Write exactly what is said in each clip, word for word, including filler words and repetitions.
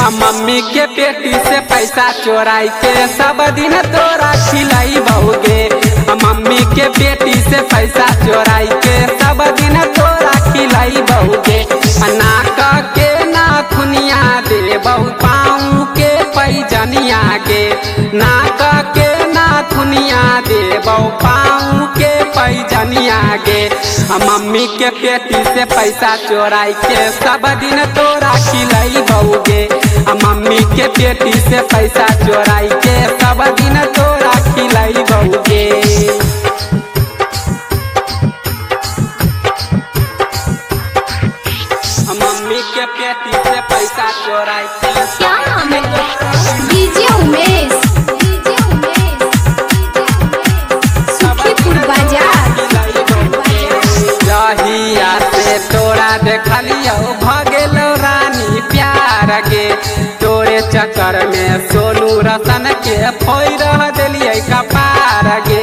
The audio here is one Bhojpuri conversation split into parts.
हम मम्मी के पेटी से पैसा चोराई के सब दिन तोरा खिलाई बहुगे। हम मम्मी के पेटी से पैसा चोराई के सब दिन तोरा खिलाई बहुगे। नाक के नाथुनिया दे बहु पाँव के पैजनिया गे। नाक के नाथुनिया दे बहु पाँव के पैजनिया गे। हम मम्मी के पेटी से पैसा चोराई के सब दिन तोरा खिलाई बहुगे। हम मम्मी के पेटी से पैसा चोराई के सब दिन तोरा खिलाई बहुगे। हम मम्मी के पेटी से पैसा चोराई के क्या नाम है? डीजे उमेश, सुखीपुर बाजार। जहिया से तोरा देखलियो भगेलो रानी प्यार गे। तोरे चक्कर में सोनू रसन के फोड़ दिलिये कपार गे।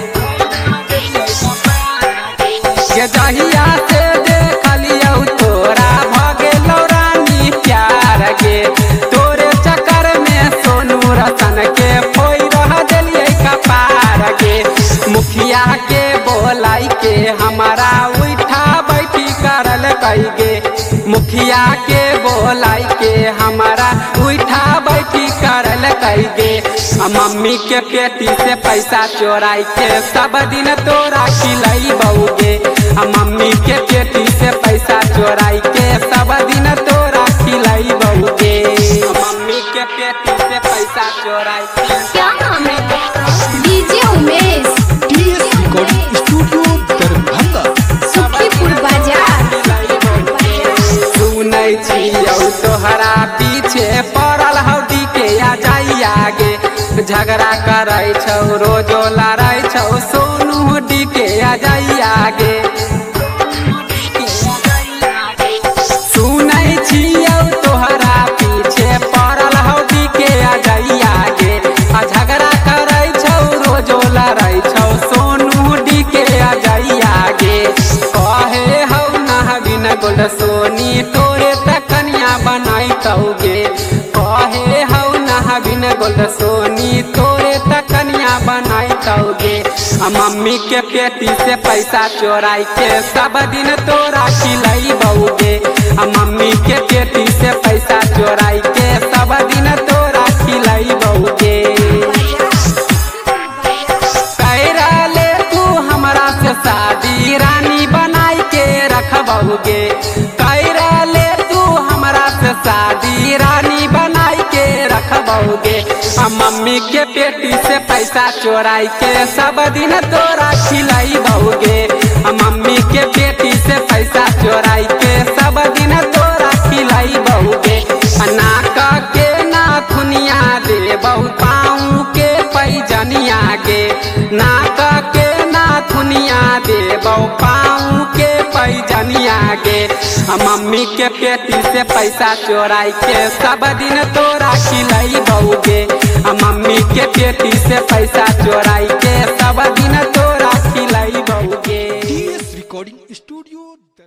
के जहिया से देखलियो तोरा भगेलो रानी प्यार गे। तोरे चक्कर में सोनू रसन के फोड़ दिलिये कपार गे। मुखिया के बोलाई के हमारा उठा बैठी करल कई गे। मुखिया के बोलाई के हमारा उठा बैठी करल कई गे। मम्मी के पेटी से पैसा चोराई के सब दिन तोरा खिलाई बहुगे। मम्मी के पेटी से पैसा चोराई के सब दिन तोरा खिलाई बहुगे। मम्मी के पेटी से पैसा चोराई के क्या नाम है? DJ Umesh, studio Darbhanga. सुखीपुर बाजार। सुनै छियौ तोहरा पीछे पड़ल हौडी के आ जाई आगे। झगड़ा करै छौ रोजो लड़ै छौ सोनू डी के आ जाई आगे। सुनै छियौ तोहरा पीछे पड़ल हौडी के आ जाई आगे। आ झगड़ा करै छौ रोजो लड़ै छौ सोनू डी के आ जाई आगे। कहे हौ नहबिन गोल्ड सोनी तोरे तकनिया बनाई तौगे। कहे हौ नहबिन गोल्ड सोनी तोरे तकनिया बनाई तौगे। मम्मी के पेटी से पैसा चोराई के सब दिन तोरा खिलाई बहुगे। मम्मी के पेटी से पैसा चोराई के सब दिन तोरा खिलाई बहुगे। कैरा ले तू हमरा से शादी रानी बनाई के रखबहुगे। कैरा ले तू हमरा से शादी रानी बनाई के रखबहुगे। मम्मी के पेटी से पैसा चोराई के सब दिन तोरा खिलाई बहुगे। मम्मी के पेटी से पैसा चोराई के सब दिन तोरा खिलाई बहुगे। नाक के नाथुनिया दे बहु पाँव के पैजनिया गे। नाक के नाथुनिया दे बहु पाँव के पैजनिया गे। मम्मी के पेटी से पैसा चोराई के सब दिन तोरा खिलाई बहुगे। मम्मी के पेटी से पैसा चोराई के सब दिन तोरा खिलाई बहुगे। Recording studio.